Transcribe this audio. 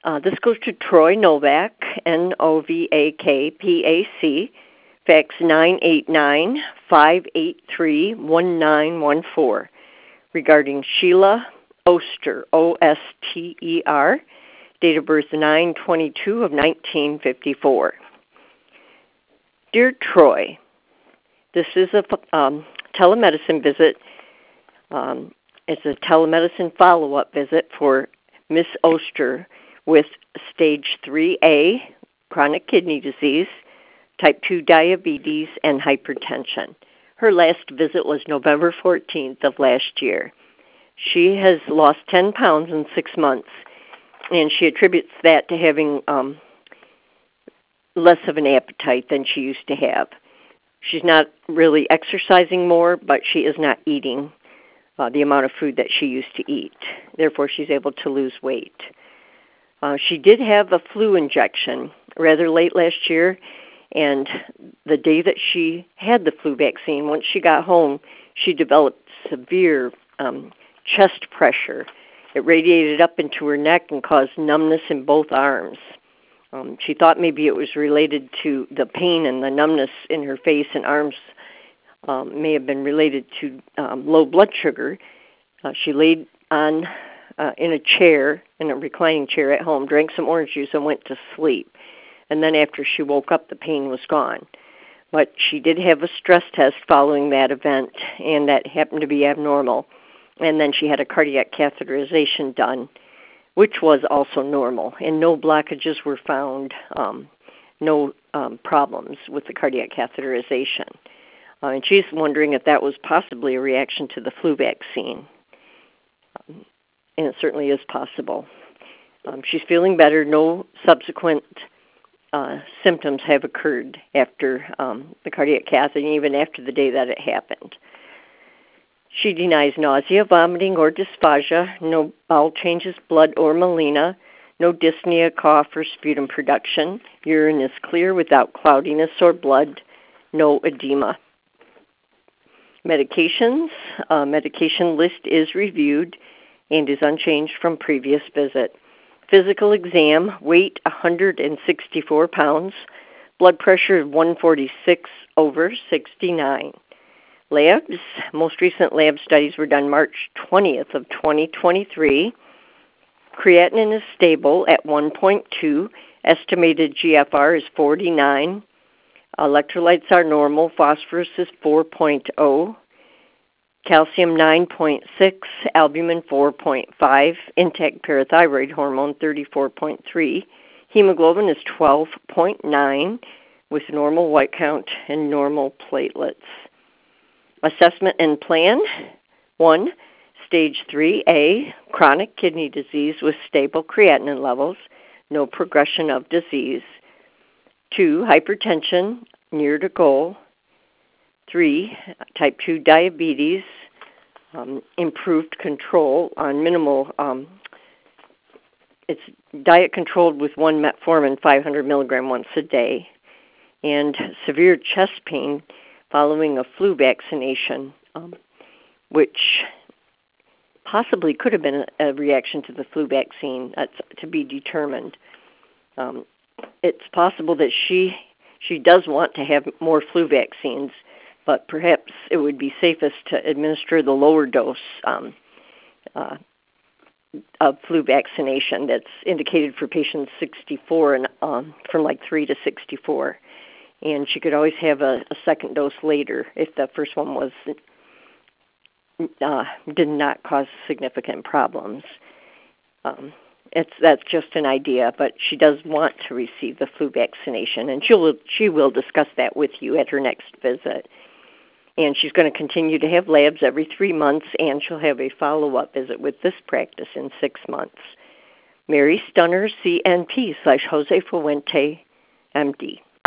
This goes to Troy Novak, Novakpac, fax 989-583-1914, regarding Sheila Oster, Oster, date of birth 9/22 of 1954. Dear Troy, this is a telemedicine visit. It's a telemedicine follow-up visit for Miss Oster with stage 3A, chronic kidney disease, type 2 diabetes, and hypertension. Her last visit was November 14th of last year. She has lost 10 pounds in 6 months, and she attributes that to having less of an appetite than she used to have. She's not really exercising more, but she is not eating the amount of food that she used to eat. Therefore, she's able to lose weight. She did have a flu injection rather late last year, and the day that she had the flu vaccine, once she got home, she developed severe chest pressure. It radiated up into her neck and caused numbness in both arms. She thought maybe it was related to the pain and the numbness in her face and arms may have been related to low blood sugar. She laid on in a chair, in a reclining chair at home, drank some orange juice and went to sleep. And then after she woke up, the pain was gone. But she did have a stress test following that event, and that happened to be abnormal. And then she had a cardiac catheterization done, which was also normal, and no blockages were found, no problems with the cardiac catheterization. And she's wondering if that was possibly a reaction to the flu vaccine. And it certainly is possible. She's feeling better. No subsequent symptoms have occurred after the cardiac cath, and even after the day that it happened. She denies nausea, vomiting, or dysphagia, no bowel changes, blood or melena, no dyspnea, cough, or sputum production. Urine is clear without cloudiness or blood, no edema. Medications. Medication list is reviewed and is unchanged from previous visit. Physical exam, weight 164 pounds, blood pressure 146/69. Labs, most recent lab studies were done March 20th of 2023. Creatinine is stable at 1.2. Estimated GFR is 49. Electrolytes are normal. Phosphorus is 4.0. Calcium 9.6. Albumin 4.5. Intact parathyroid hormone 34.3. Hemoglobin is 12.9 with normal white count and normal platelets. Assessment and plan. 1. Stage 3A, chronic kidney disease with stable creatinine levels, no progression of disease. 2. Hypertension, near to goal. 3. Type 2 diabetes, improved control on minimal, it's diet controlled with 1 metformin, 500 milligram once a day. And severe chest pain following a flu vaccination, which possibly could have been a reaction to the flu vaccine. That's to be determined. It's possible that she does want to have more flu vaccines, but perhaps it would be safest to administer the lower dose of flu vaccination that's indicated for patients 64 and from like 3 to 64. And she could always have a second dose later if the first one was did not cause significant problems. That's just an idea, but she does want to receive the flu vaccination, and she will discuss that with you at her next visit. And she's going to continue to have labs every 3 months, and she'll have a follow-up visit with this practice in 6 months. Mary Stunner, CNP /Jose Fuente, MD.